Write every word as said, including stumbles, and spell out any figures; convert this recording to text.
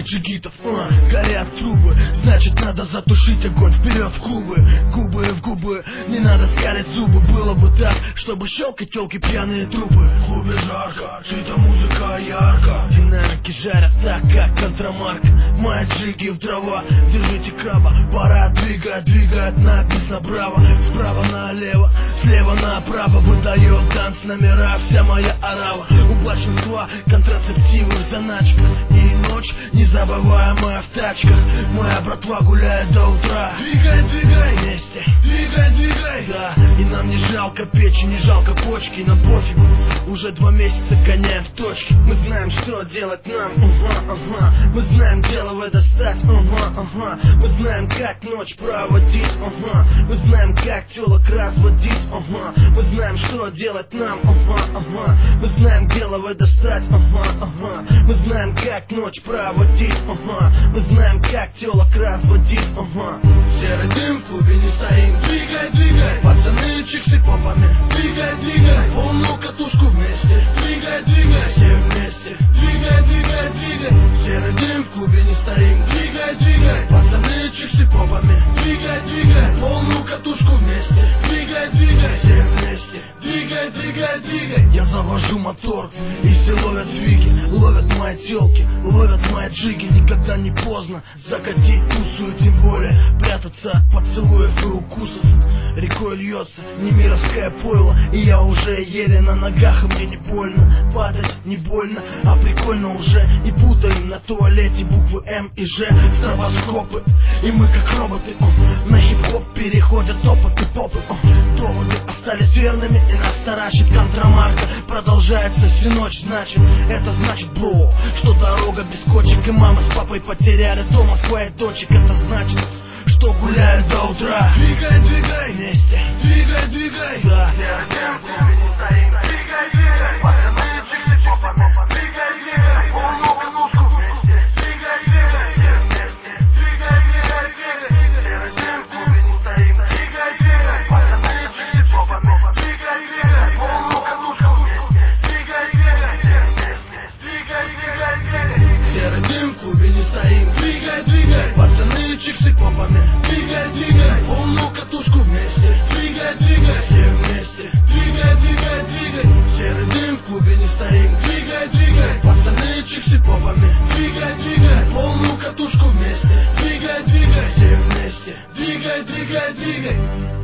джигитов, а, горят трубы, значит надо затушить огонь, вперед в клубы, губы в губы, не надо скалить зубы. Было бы так, чтобы щелкать телки пьяные трупы. В клубе жарко, чья-то музыка ярко, динамики жарят так, как контрамарка. Мои джиги в дрова, держите краба, пора двигать, двигает, написано браво. Справа налево, слева направо, выдает танц номера вся моя орава. У большинства контрацептивы в заначках, и ночь незабываемая в тачках. Моя братва гуляет до утра. Двигай, двигай вместе, двигай, двигай, да. И нам не жалко печи, не жалко почки, нам пофигу. Уже два месяца гоняем в точке. Мы знаем, что делать нам, ага, ага. Мы знаем, дело в достать, ага, ага. Мы знаем, как ночь проводить, ага. Мы знаем, как телок разводить, ага. Мы знаем, что делать нам, ага, ага. Мы знаем, дело в достать, ага, ага. Мы знаем, как ночь проводить, ага. Мы знаем, как телок разводить, ага. Серый дым в клубе не стоим. Двигай, двигай, пацаны, чиксы попами. Двигай, двигай, полную катушку вместе. Двигай, двигай, все вместе. Двигай, двигай, двигай. Серый дым в клубе не стоим. Двигай, двигай, пацаны, чиксы попами. Двигай, двигай, полную катушку вместе. Двигай, двигай, все вместе. Двигай, двигай, двигай. Я завожу мотор, и все ловят двиги. Ловят мои телки, ловят мои джиги. Никогда не поздно закатить тусу, и тем более прятаться от поцелуев и укусов. Рекой льется немировское пойло, и я уже еле на ногах, и мне не больно. Падать не больно, а прикольно уже. И путаем на туалете буквы М и Ж. Стробоскопы, и мы как роботы, о, на хип-хоп переходят опыты попы, о. Доводы остались верными, и нас таращит контрамарка. Продолжается всю ночь, значит, это значит, бро, что дорога без кочек, и мама с папой потеряли дома своих дочек. Это значит, что гуляют до утра. Двигай, двигай вместе, двигай, двигай, да. Двигай, двигай, пацаны, чиксы попами. Двигай, двигай, полную катушку вместе. Двигай, двигай, все вместе. Двигай, двигай, двигай. Серый дым в клубе не стоим. Двигай, двигай, пацаны, чиксы попами. Двигай, двигай, полную катушку вместе. Двигай, двигай, все вместе. Двигай, двигай, двигай. Серый дым в клубе не стоим. Двигай, двигай, пацаны, чиксы попами. Двигай, двигай, полную катушку вместе. Двигай, двигай, все вместе. Двигай, двигай, двигай. Серый дым в клубе не стоим. Двигай, двигай, пацаны, чиксы попами. Двигай, двигай, полную катушку вместе. Двигай, двигай, все вместе. Двигай, двигай, двигай.